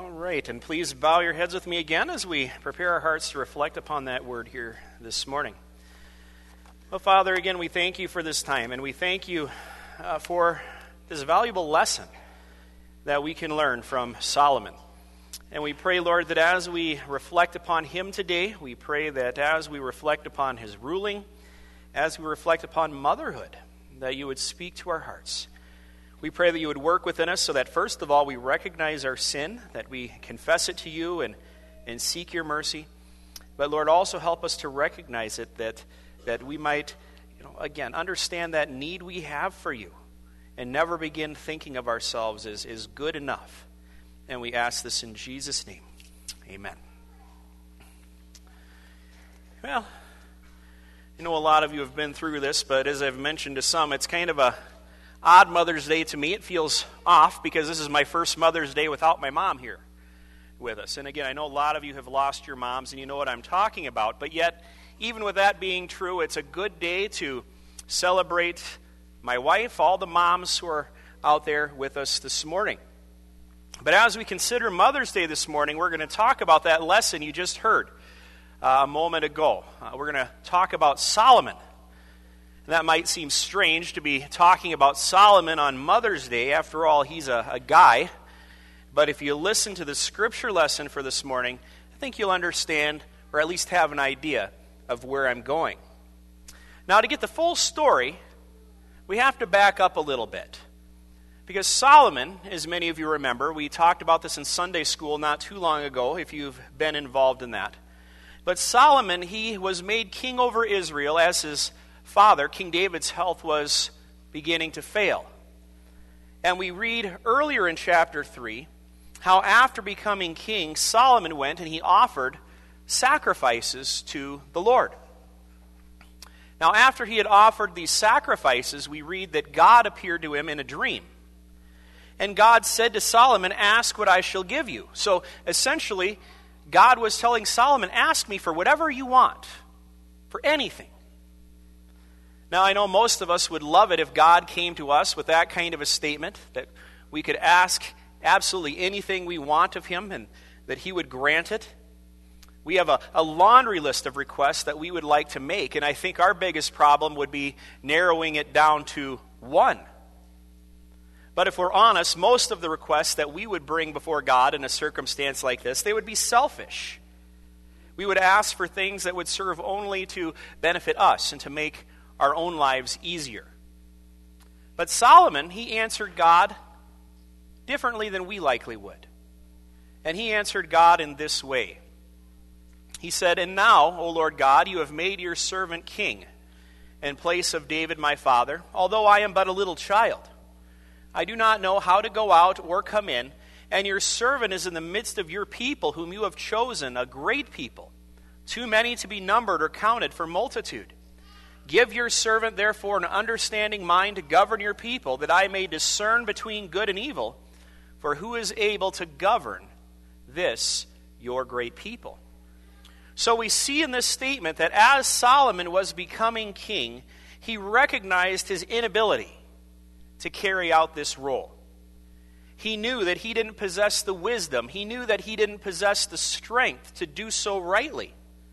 All right, and please bow your heads with me again as we prepare our hearts to reflect upon that word here this morning. Well, Father, again, we thank you for this time, and we thank you for this valuable lesson that we can learn from Solomon. And we pray, Lord, that as we reflect upon him today, we pray that as we reflect upon his ruling, as we reflect upon motherhood, that you would speak to our hearts. We pray that you would work within us so that, first of all, we recognize our sin, that we confess it to you and seek your mercy. But, Lord, also help us to recognize it, that we might, again, understand that need we have for you and never begin thinking of ourselves as good enough. And we ask this in Jesus' name. Amen. Well, I know a lot of you have been through this, but as I've mentioned to some, it's kind of a odd Mother's Day to me. It feels off because this is my first Mother's Day without my mom here with us. And again, I know a lot of you have lost your moms and you know what I'm talking about. But yet, even with that being true, it's a good day to celebrate my wife, all the moms who are out there with us this morning. But as we consider Mother's Day this morning, we're going to talk about that lesson you just heard a moment ago. We're going to talk about Solomon. And that might seem strange to be talking about Solomon on Mother's Day. After all, he's a guy. But if you listen to the scripture lesson for this morning, I think you'll understand, or at least have an idea of where I'm going. Now, to get the full story, we have to back up a little bit. Because Solomon, as many of you remember, we talked about this in Sunday school not too long ago, if you've been involved in that. But Solomon, he was made king over Israel as his father, King David's health was beginning to fail. And we read earlier in chapter 3 how after becoming king, Solomon went and he offered sacrifices to the Lord. Now, after he had offered these sacrifices, we read that God appeared to him in a dream. And God said to Solomon, "Ask what I shall give you." So essentially, God was telling Solomon, ask me for whatever you want, for anything. Now, I know most of us would love it if God came to us with that kind of a statement, that we could ask absolutely anything we want of him and that he would grant it. We have a laundry list of requests that we would like to make, and I think our biggest problem would be narrowing it down to one. But if we're honest, most of the requests that we would bring before God in a circumstance like this, they would be selfish. We would ask for things that would serve only to benefit us and to make our own lives easier. But Solomon, he answered God differently than we likely would. And he answered God in this way. He said, "And now, O Lord God, you have made your servant king in place of David my father, although I am but a little child. I do not know how to go out or come in, and your servant is in the midst of your people, whom you have chosen, a great people, too many to be numbered or counted for multitude. Give your servant, therefore, an understanding mind to govern your people, that I may discern between good and evil. For who is able to govern this, your great people?" So we see in this statement that as Solomon was becoming king, he recognized his inability to carry out this role. He knew that he didn't possess the wisdom. He knew that he didn't possess the strength to do so rightly.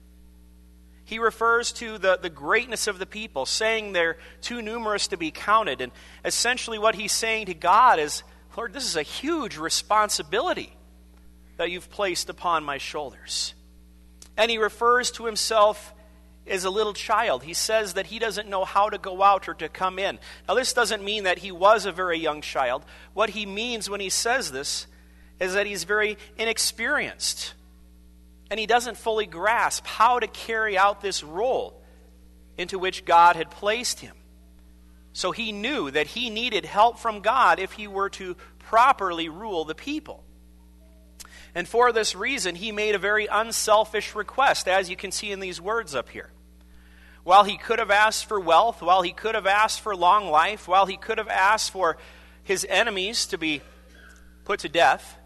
He refers to the greatness of the people, saying they're too numerous to be counted. And essentially what he's saying to God is, Lord, this is a huge responsibility that you've placed upon my shoulders. And he refers to himself as a little child. He says that he doesn't know how to go out or to come in. Now, this doesn't mean that he was a very young child. What he means when he says this is that he's very inexperienced. And he doesn't fully grasp how to carry out this role into which God had placed him. So he knew that he needed help from God if he were to properly rule the people. And for this reason, he made a very unselfish request, as you can see in these words up here. While he could have asked for wealth, while he could have asked for long life, while he could have asked for his enemies to be put to death,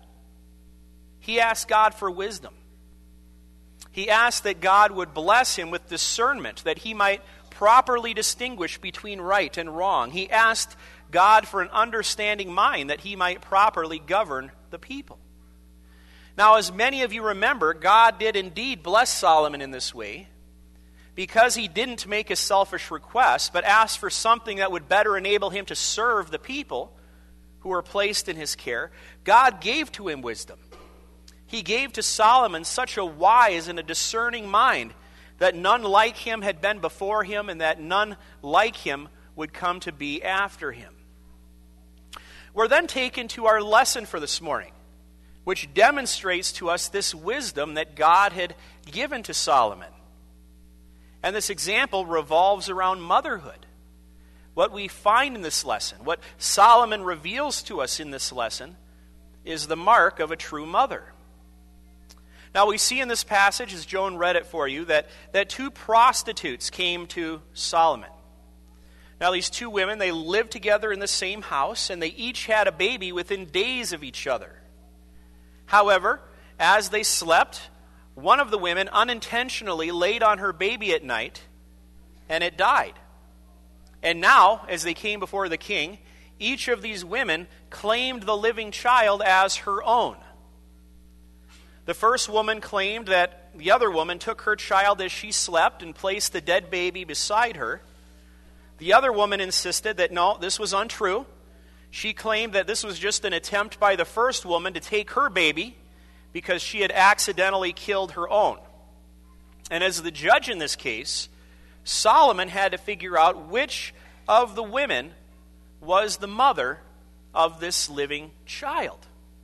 he asked God for wisdom. He asked that God would bless him with discernment, that he might properly distinguish between right and wrong. He asked God for an understanding mind, that he might properly govern the people. Now, as many of you remember, God did indeed bless Solomon in this way because he didn't make a selfish request, but asked for something that would better enable him to serve the people who were placed in his care. God gave to him wisdom. He gave to Solomon such a wise and a discerning mind that none like him had been before him and that none like him would come to be after him. We're then taken to our lesson for this morning, which demonstrates to us this wisdom that God had given to Solomon. And this example revolves around motherhood. What we find in this lesson, what Solomon reveals to us in this lesson, is the mark of a true mother. Now we see in this passage, as Joan read it for you, that two prostitutes came to Solomon. Now these two women, they lived together in the same house, and they each had a baby within days of each other. However, as they slept, one of the women unintentionally laid on her baby at night, and it died. And now, as they came before the king, each of these women claimed the living child as her own. The first woman claimed that the other woman took her child as she slept and placed the dead baby beside her. The other woman insisted that no, this was untrue. She claimed that this was just an attempt by the first woman to take her baby because she had accidentally killed her own. And as the judge in this case, Solomon had to figure out which of the women was the mother of this living child.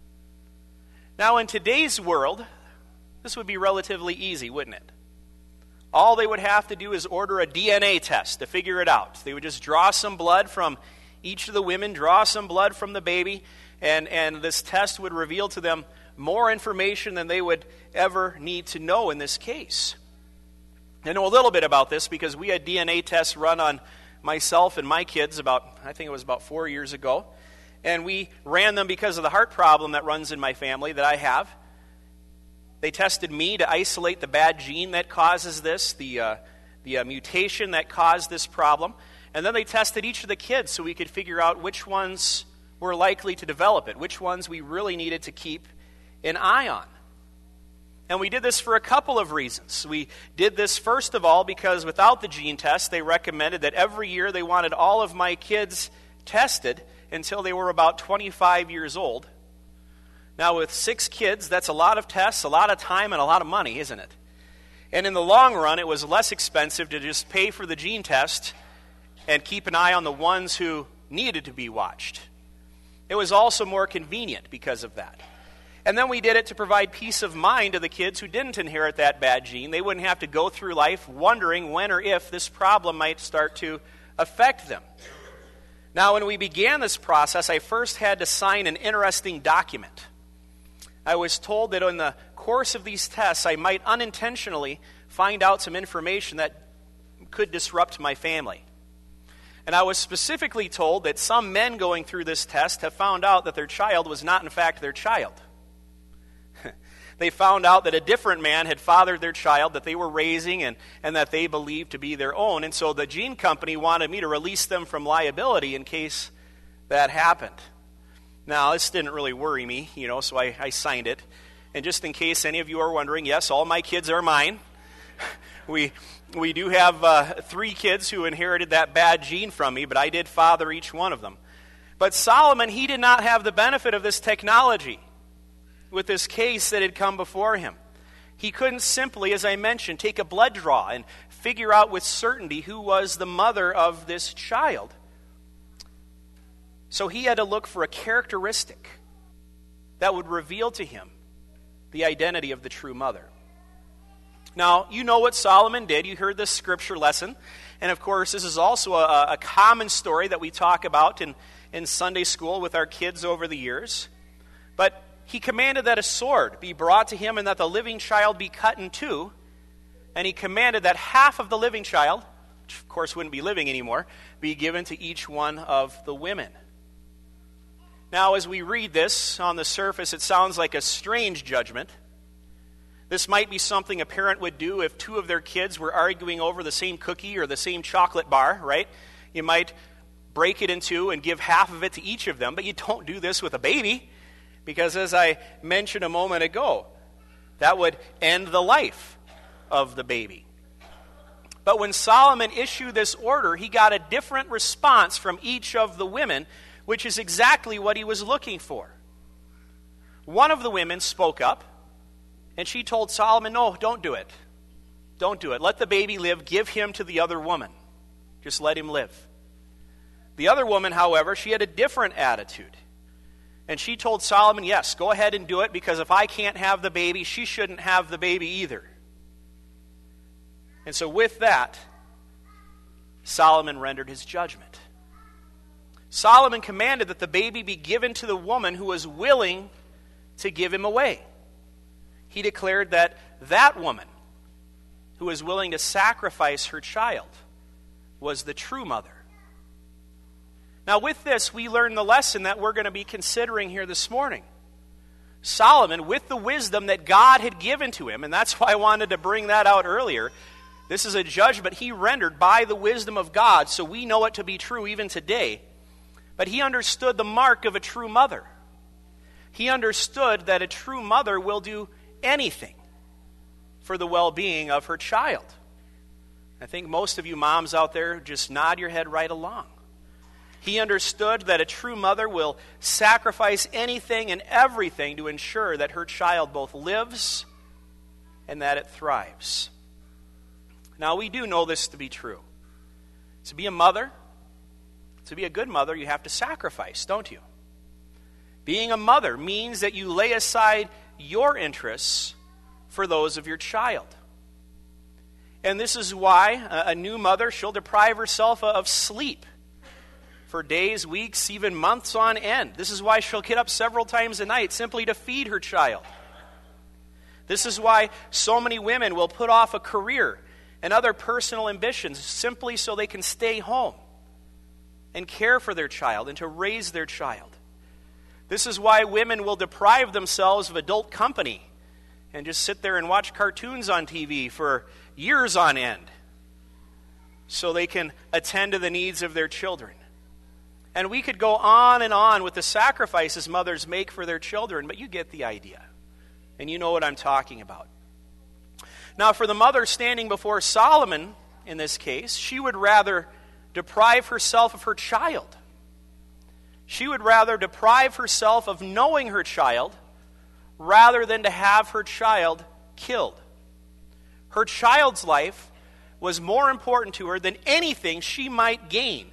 Now, in today's world, this would be relatively easy, wouldn't it? All they would have to do is order a DNA test to figure it out. They would just draw some blood from each of the women, draw some blood from the baby, and this test would reveal to them more information than they would ever need to know in this case. I know a little bit about this because we had DNA tests run on myself and my kids I think it was about 4 years ago. And we ran them because of the heart problem that runs in my family that I have. They tested me to isolate the bad gene that causes this, the mutation that caused this problem. And then they tested each of the kids so we could figure out which ones were likely to develop it, which ones we really needed to keep an eye on. And we did this for a couple of reasons. We did this, first of all, because without the gene test, they recommended that every year they wanted all of my kids tested until they were about 25 years old. Now, with 6 kids, that's a lot of tests, a lot of time, and a lot of money, isn't it? And in the long run, it was less expensive to just pay for the gene test and keep an eye on the ones who needed to be watched. It was also more convenient because of that. And then we did it to provide peace of mind to the kids who didn't inherit that bad gene. They wouldn't have to go through life wondering when or if this problem might start to affect them. Now, when we began this process, I first had to sign an interesting document. I was told that in the course of these tests, I might unintentionally find out some information that could disrupt my family. And I was specifically told that some men going through this test have found out that their child was not in fact their child. They found out that a different man had fathered their child that they were raising and that they believed to be their own. And so the gene company wanted me to release them from liability in case that happened. Now, this didn't really worry me, so I signed it. And just in case any of you are wondering, yes, all my kids are mine. We do have 3 kids who inherited that bad gene from me, but I did father each one of them. But Solomon, he did not have the benefit of this technology with this case that had come before him. He couldn't simply, as I mentioned, take a blood draw and figure out with certainty who was the mother of this child. So he had to look for a characteristic that would reveal to him the identity of the true mother. Now, you know what Solomon did. You heard this scripture lesson. And of course, this is also a common story that we talk about in Sunday school with our kids over the years. But he commanded that a sword be brought to him and that the living child be cut in two. And he commanded that half of the living child, which of course wouldn't be living anymore, be given to each one of the women. Now, as we read this, on the surface, it sounds like a strange judgment. This might be something a parent would do if 2 of their kids were arguing over the same cookie or the same chocolate bar, right? You might break it in 2 and give half of it to each of them, but you don't do this with a baby. Because as I mentioned a moment ago, that would end the life of the baby. But when Solomon issued this order, he got a different response from each of the women, which is exactly what he was looking for. One of the women spoke up, and she told Solomon, "No, don't do it. Don't do it. Let the baby live. Give him to the other woman. Just let him live." The other woman, however, she had a different attitude. And she told Solomon, "Yes, go ahead and do it, because if I can't have the baby, she shouldn't have the baby either." And so with that, Solomon rendered his judgment. Solomon commanded that the baby be given to the woman who was willing to give him away. He declared that that woman who was willing to sacrifice her child was the true mother. Now with this, we learn the lesson that we're going to be considering here this morning. Solomon, with the wisdom that God had given to him, and that's why I wanted to bring that out earlier, this is a judgment he rendered by the wisdom of God, so we know it to be true even today. But he understood the mark of a true mother. He understood that a true mother will do anything for the well-being of her child. I think most of you moms out there just nod your head right along. He understood that a true mother will sacrifice anything and everything to ensure that her child both lives and that it thrives. Now, we do know this to be true. To be a mother, to be a good mother, you have to sacrifice, don't you? Being a mother means that you lay aside your interests for those of your child. And this is why a new mother, she'll deprive herself of sleep for days, weeks, even months on end. This is why she'll get up several times a night simply to feed her child. This is why so many women will put off a career and other personal ambitions simply so they can stay home and care for their child and to raise their child. This is why women will deprive themselves of adult company and just sit there and watch cartoons on TV for years on end so they can attend to the needs of their children. And we could go on with the sacrifices mothers make for their children, but you get the idea. And you know what I'm talking about. Now, for the mother standing before Solomon, in this case, she would rather deprive herself of her child. She would rather deprive herself of knowing her child rather than to have her child killed. Her child's life was more important to her than anything she might gain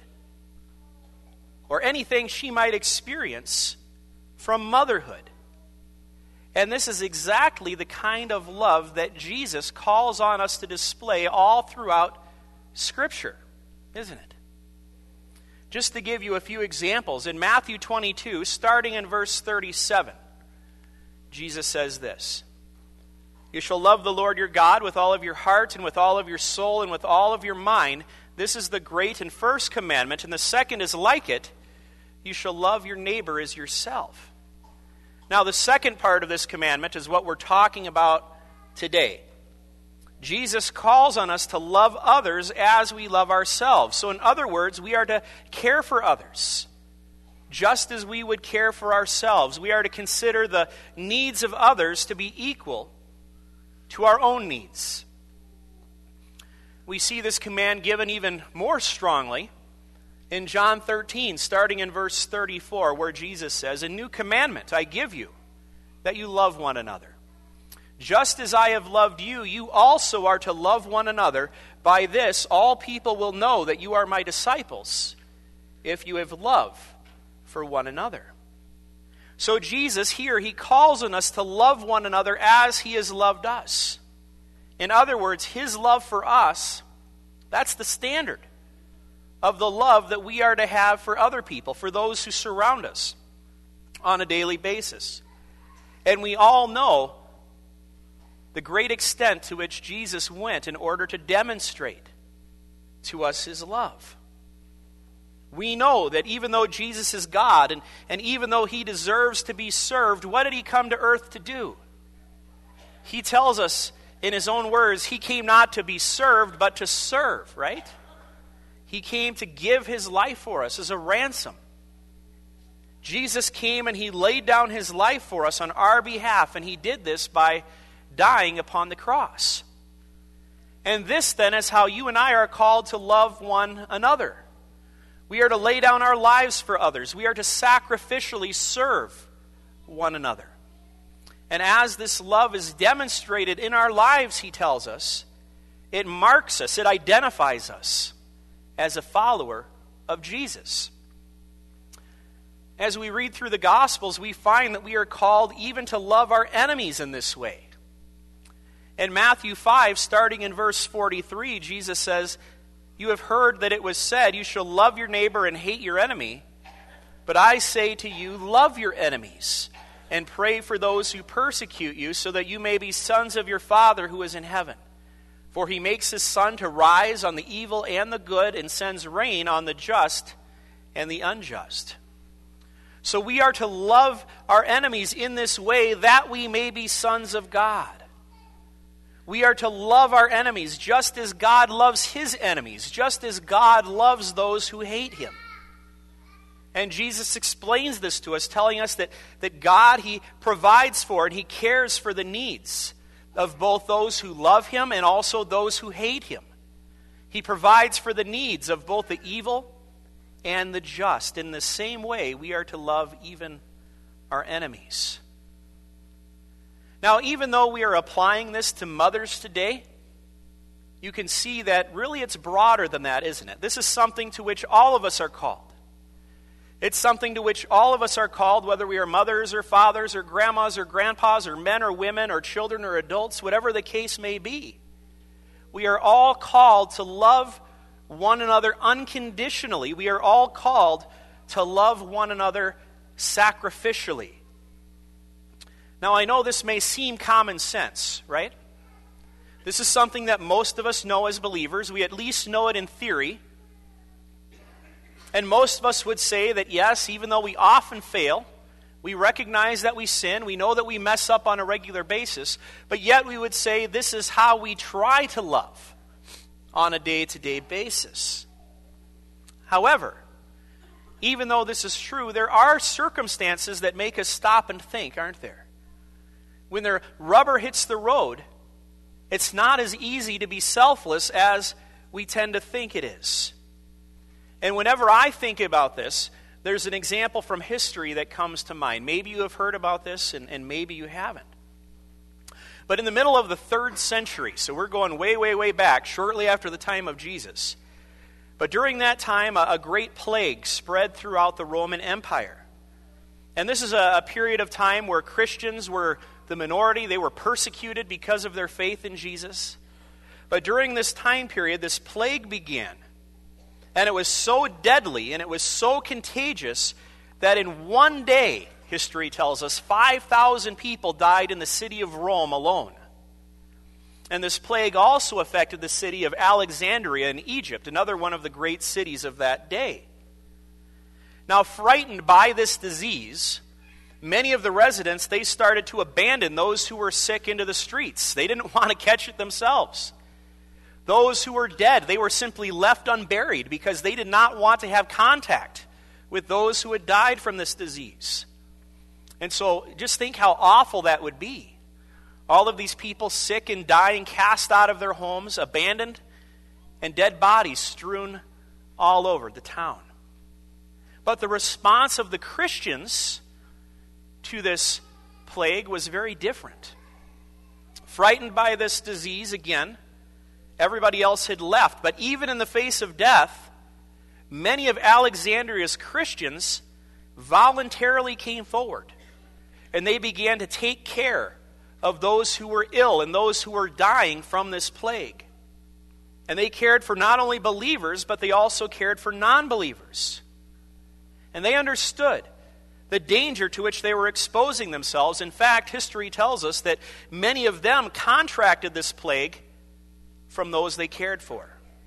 or anything she might experience from motherhood. And this is exactly the kind of love that Jesus calls on us to display all throughout Scripture, isn't it? Just to give you a few examples, in Matthew 22, starting in verse 37, Jesus says this: "You shall love the Lord your God with all of your heart and with all of your soul and with all of your mind. This is the great and first commandment, and the second is like it. You shall love your neighbor as yourself." Now, the second part of this commandment is what we're talking about today. Jesus calls on us to love others as we love ourselves. So in other words, we are to care for others just as we would care for ourselves. We are to consider the needs of others to be equal to our own needs. We see this command given even more strongly in John 13, starting in verse 34, where Jesus says, "A new commandment I give you, that you love one another. Just as I have loved you, you also are to love one another. By this, all people will know that you are my disciples, if you have love for one another." So Jesus here, he calls on us to love one another as he has loved us. In other words, his love for us, that's the standard of the love that we are to have for other people, for those who surround us on a daily basis. And we all know the great extent to which Jesus went in order to demonstrate to us his love. We know that even though Jesus is God, and even though he deserves to be served, what did he come to earth to do? He tells us in his own words, he came not to be served, but to serve, right? He came to give his life for us as a ransom. Jesus came and he laid down his life for us on our behalf, and he did this by dying upon the cross. And this then is how you and I are called to love one another. We are to lay down our lives for others. We are to sacrificially serve one another. And as this love is demonstrated in our lives, he tells us, it marks us, it identifies us as a follower of Jesus. As we read through the Gospels, we find that we are called even to love our enemies in this way. In Matthew 5, starting in verse 43, Jesus says, "You have heard that it was said, 'You shall love your neighbor and hate your enemy.' But I say to you, love your enemies, and pray for those who persecute you, so that you may be sons of your Father who is in heaven. For he makes his sun to rise on the evil and the good, and sends rain on the just and the unjust." So we are to love our enemies in this way, that we may be sons of God. We are to love our enemies just as God loves his enemies, just as God loves those who hate him. And Jesus explains this to us, telling us that God, he provides for and he cares for the needs of both those who love him and also those who hate him. He provides for the needs of both the evil and the just. In the same way, we are to love even our enemies. Now, even though we are applying this to mothers today, you can see that really it's broader than that, isn't it? This is something to which all of us are called. It's something to which all of us are called, whether we are mothers or fathers or grandmas or grandpas or men or women or children or adults, whatever the case may be. We are all called to love one another unconditionally. We are all called to love one another sacrificially. Now, I know this may seem common sense, right? This is something that most of us know as believers. We at least know it in theory. And most of us would say that, yes, even though we often fail, we recognize that we sin, we know that we mess up on a regular basis, but yet we would say this is how we try to love on a day-to-day basis. However, even though this is true, there are circumstances that make us stop and think, aren't there? When the rubber hits the road, it's not as easy to be selfless as we tend to think it is. And whenever I think about this, there's an example from history that comes to mind. Maybe you have heard about this, and maybe you haven't. But in the middle of the 3rd century, so we're going way, way, way back, shortly after the time of Jesus. But during that time, a great plague spread throughout the Roman Empire. And this is a period of time where Christians were the minority. They were persecuted because of their faith in Jesus. But during this time period, this plague began. And it was so deadly and it was so contagious that in one day, history tells us, 5,000 people died in the city of Rome alone. And this plague also affected the city of Alexandria in Egypt, another one of the great cities of that day. Now, frightened by this disease, many of the residents, they started to abandon those who were sick into the streets. They didn't want to catch it themselves. Those who were dead, they were simply left unburied because they did not want to have contact with those who had died from this disease. And so just think how awful that would be. All of these people sick and dying, cast out of their homes, abandoned, and dead bodies strewn all over the town. But the response of the Christians to this plague was very different. Frightened by this disease, again, everybody else had left. But even in the face of death, many of Alexandria's Christians voluntarily came forward. And they began to take care of those who were ill and those who were dying from this plague. And they cared for not only believers, but they also cared for non-believers. And they understood the danger to which they were exposing themselves. In fact, history tells us that many of them contracted this plague from those they cared for.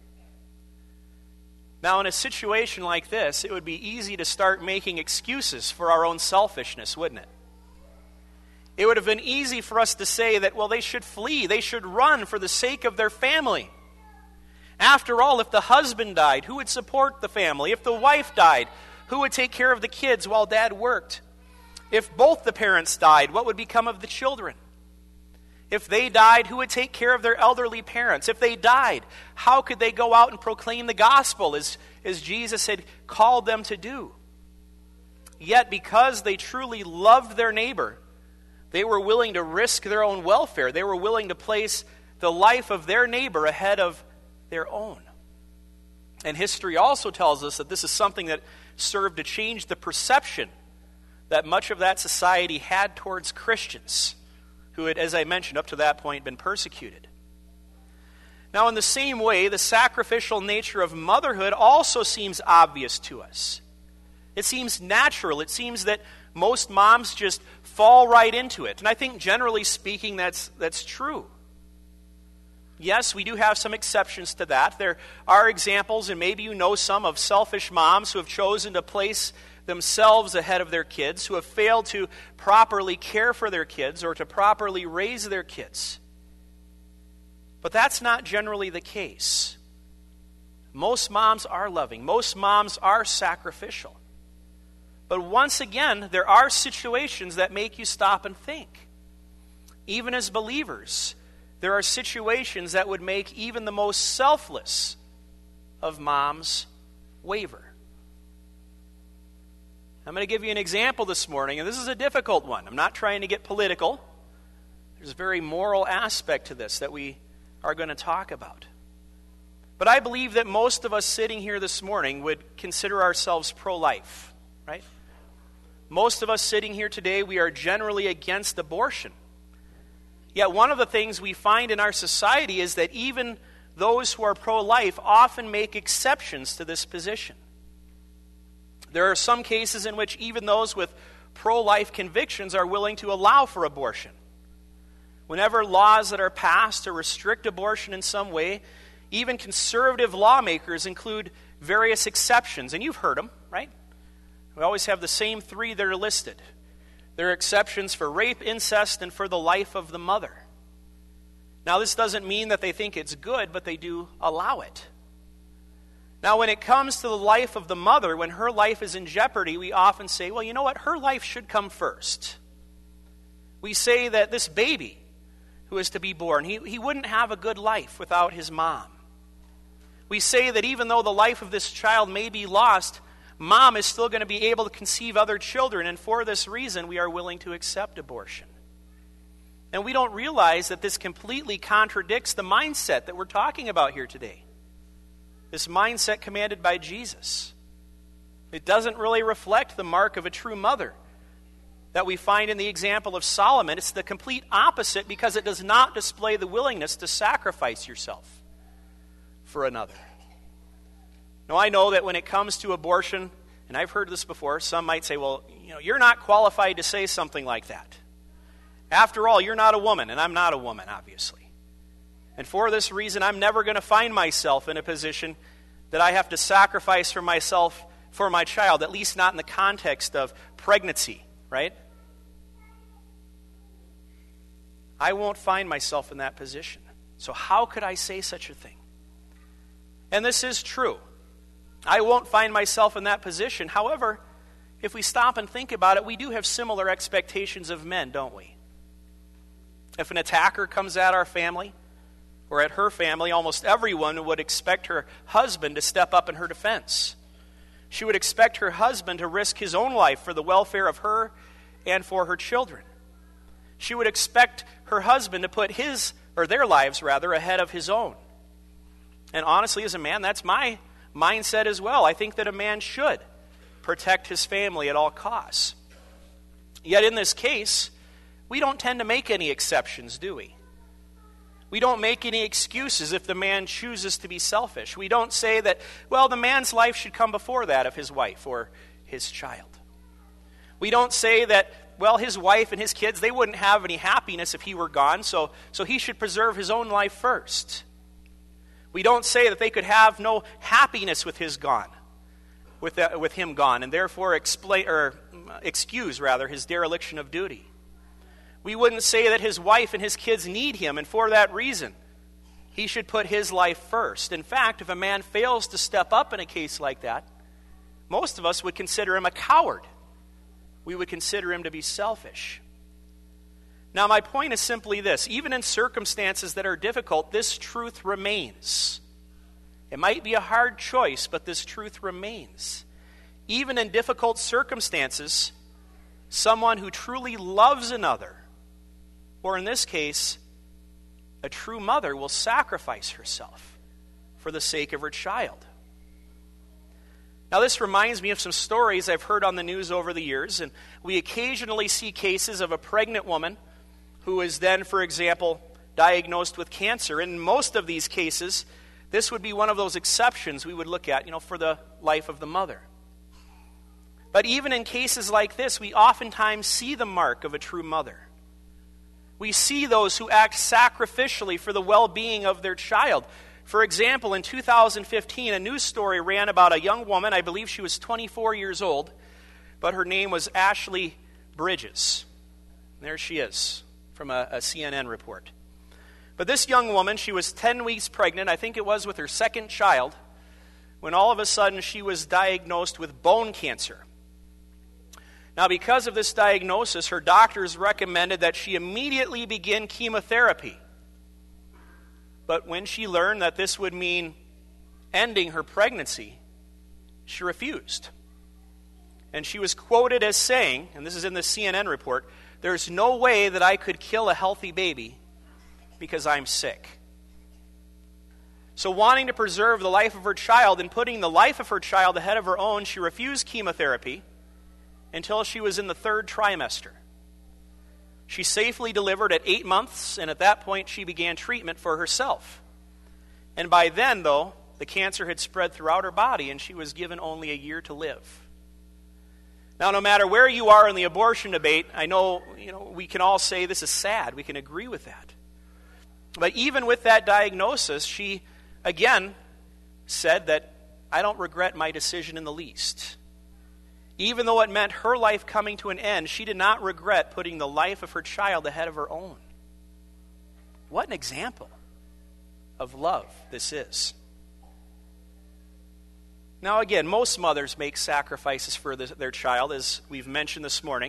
Now, in a situation like this, it would be easy to start making excuses for our own selfishness, wouldn't it? It would have been easy for us to say that, well, they should flee, they should run for the sake of their family. After all, if the husband died, who would support the family? If the wife died, Who would take care of the kids while Dad worked? If both the parents died, what would become of the children? If they died, who would take care of their elderly parents? If they died, how could they go out and proclaim the gospel as Jesus had called them to do? Yet, because they truly loved their neighbor, they were willing to risk their own welfare. They were willing to place the life of their neighbor ahead of their own. And history also tells us that this is something that served to change the perception that much of that society had towards Christians, who had, as I mentioned, up to that point been persecuted. Now, in the same way, the sacrificial nature of motherhood also seems obvious to us. It seems natural. It seems that most moms just fall right into it. And I think, generally speaking, that's true. Yes, we do have some exceptions to that. There are examples, and maybe you know some, of selfish moms who have chosen to place themselves ahead of their kids, who have failed to properly care for their kids or to properly raise their kids. But that's not generally the case. Most moms are loving. Most moms are sacrificial. But once again, there are situations that make you stop and think. Even as believers, there are situations that would make even the most selfless of moms waver. I'm going to give you an example this morning, and this is a difficult one. I'm not trying to get political. There's a very moral aspect to this that we are going to talk about. But I believe that most of us sitting here this morning would consider ourselves pro-life, right? Most of us sitting here today, we are generally against abortion. Yet one of the things we find in our society is that even those who are pro-life often make exceptions to this position. There are some cases in which even those with pro-life convictions are willing to allow for abortion. Whenever laws that are passed to restrict abortion in some way, even conservative lawmakers include various exceptions, and you've heard them, right? We always have the same three that are listed. There are exceptions for rape, incest, and for the life of the mother. Now, this doesn't mean that they think it's good, but they do allow it. Now, when it comes to the life of the mother, when her life is in jeopardy, we often say, well, you know what? Her life should come first. We say that this baby who is to be born, he wouldn't have a good life without his mom. We say that even though the life of this child may be lost, mom is still going to be able to conceive other children, and for this reason, we are willing to accept abortion. And we don't realize that this completely contradicts the mindset that we're talking about here today. This mindset commanded by Jesus. It doesn't really reflect the mark of a true mother that we find in the example of Solomon. It's the complete opposite because it does not display the willingness to sacrifice yourself for another. Now, I know that when it comes to abortion, and I've heard this before, some might say, well, you're not qualified to say something like that. After all, you're not a woman, and I'm not a woman, obviously. And for this reason, I'm never going to find myself in a position that I have to sacrifice for myself for my child, at least not in the context of pregnancy, right? I won't find myself in that position. So how could I say such a thing? And this is true. I won't find myself in that position. However, if we stop and think about it, we do have similar expectations of men, don't we? If an attacker comes at our family or at her family, almost everyone would expect her husband to step up in her defense. She would expect her husband to risk his own life for the welfare of her and for her children. She would expect her husband to put his, or their lives rather, ahead of his own. And honestly, as a man, that's my mindset as well. I think that a man should protect his family at all costs. Yet in this case, we don't tend to make any exceptions, do we? We don't make any excuses if the man chooses to be selfish. We don't say that, well, the man's life should come before that of his wife or his child. We don't say that, well, his wife and his kids, they wouldn't have any happiness if he were gone, so he should preserve his own life first. We don't say that they could have no happiness with his gone, with him gone, and therefore excuse his dereliction of duty. We wouldn't say that his wife and his kids need him, and for that reason, he should put his life first. In fact, if a man fails to step up in a case like that, most of us would consider him a coward. We would consider him to be selfish. Now, my point is simply this. Even in circumstances that are difficult, this truth remains. It might be a hard choice, but this truth remains. Even in difficult circumstances, someone who truly loves another, or in this case, a true mother, will sacrifice herself for the sake of her child. Now, this reminds me of some stories I've heard on the news over the years, and we occasionally see cases of a pregnant woman who is then, for example, diagnosed with cancer. In most of these cases, this would be one of those exceptions we would look at, for the life of the mother. But even in cases like this, we oftentimes see the mark of a true mother. We see those who act sacrificially for the well-being of their child. For example, in 2015, a news story ran about a young woman. I believe she was 24 years old, but her name was Ashley Bridges. There she is, from a CNN report. But this young woman, she was 10 weeks pregnant, I think it was with her second child, when all of a sudden she was diagnosed with bone cancer. Now, because of this diagnosis, her doctors recommended that she immediately begin chemotherapy. But when she learned that this would mean ending her pregnancy, she refused. And she was quoted as saying, and this is in the CNN report, "There's no way that I could kill a healthy baby because I'm sick." So wanting to preserve the life of her child and putting the life of her child ahead of her own, she refused chemotherapy until she was in the 3rd trimester. She safely delivered at 8 months, and at that point she began treatment for herself. And by then, though, the cancer had spread throughout her body, and she was given only a year to live. Now, no matter where you are in the abortion debate, I know, we can all say this is sad. We can agree with that. But even with that diagnosis, she, again, said that, "I don't regret my decision in the least." Even though it meant her life coming to an end, she did not regret putting the life of her child ahead of her own. What an example of love this is. Now again, most mothers make sacrifices for their child, as we've mentioned this morning.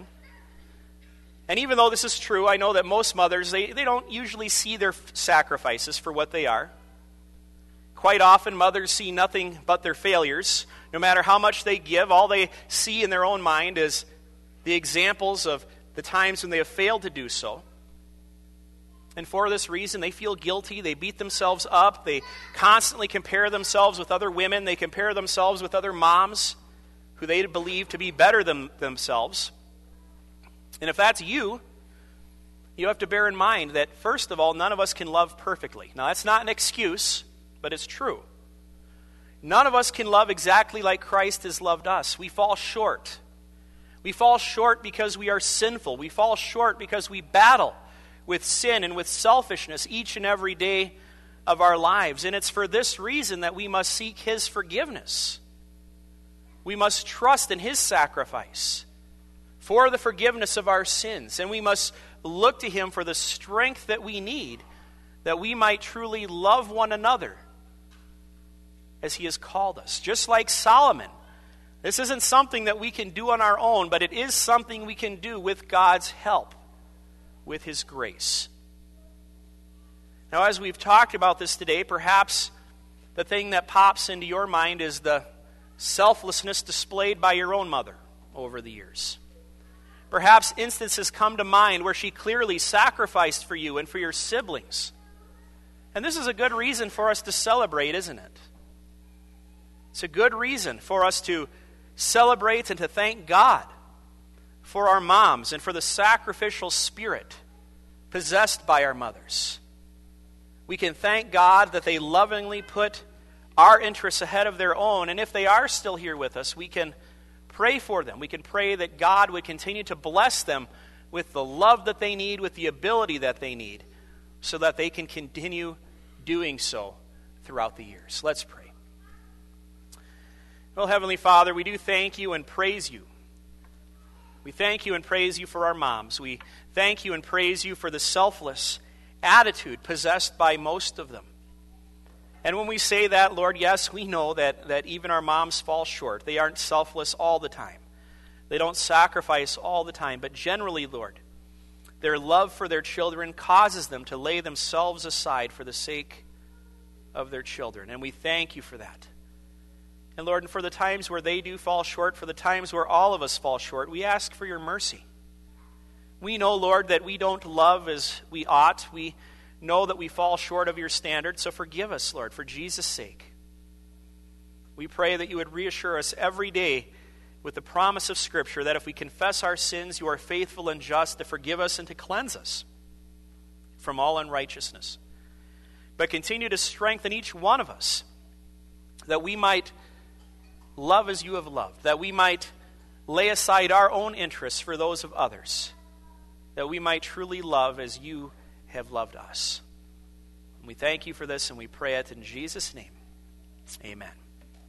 And even though this is true, I know that most mothers, they don't usually see their sacrifices for what they are. Quite often, mothers see nothing but their failures. No matter how much they give, all they see in their own mind is the examples of the times when they have failed to do so. And for this reason, they feel guilty. They beat themselves up. They constantly compare themselves with other women. They compare themselves with other moms who they believe to be better than themselves. And if that's you, you have to bear in mind that, first of all, none of us can love perfectly. Now, that's not an excuse, but it's true. None of us can love exactly like Christ has loved us. We fall short. We fall short because we are sinful. We fall short because we battle with sin and with selfishness each and every day of our lives. And it's for this reason that we must seek His forgiveness. We must trust in His sacrifice for the forgiveness of our sins. And we must look to Him for the strength that we need, that we might truly love one another as He has called us. Just like Solomon, this isn't something that we can do on our own, but it is something we can do with God's help, with His grace. Now, as we've talked about this today, perhaps the thing that pops into your mind is the selflessness displayed by your own mother over the years. Perhaps instances come to mind where she clearly sacrificed for you and for your siblings. And this is a good reason for us to celebrate, isn't it? It's a good reason for us to celebrate and to thank God for our moms and for the sacrificial spirit possessed by our mothers. We can thank God that they lovingly put our interests ahead of their own. And if they are still here with us, we can pray for them. We can pray that God would continue to bless them with the love that they need, with the ability that they need, so that they can continue doing so throughout the years. Let's pray. Well, Heavenly Father, we do thank You and praise You. We thank You and praise You for our moms. We thank You and praise You for the selfless attitude possessed by most of them. And when we say that, Lord, yes, we know that even our moms fall short. They aren't selfless all the time. They don't sacrifice all the time. But generally, Lord, their love for their children causes them to lay themselves aside for the sake of their children. And we thank you for that. And Lord, and for the times where they do fall short, for the times where all of us fall short, we ask for your mercy. We know, Lord, that we don't love as we ought. We know that we fall short of your standard, so forgive us, Lord, for Jesus' sake. We pray that you would reassure us every day with the promise of Scripture that if we confess our sins, you are faithful and just to forgive us and to cleanse us from all unrighteousness. But continue to strengthen each one of us that we might love as you have loved, that we might lay aside our own interests for those of others, that we might truly love as you have loved us. And we thank you for this, and we pray it in Jesus' name. Amen.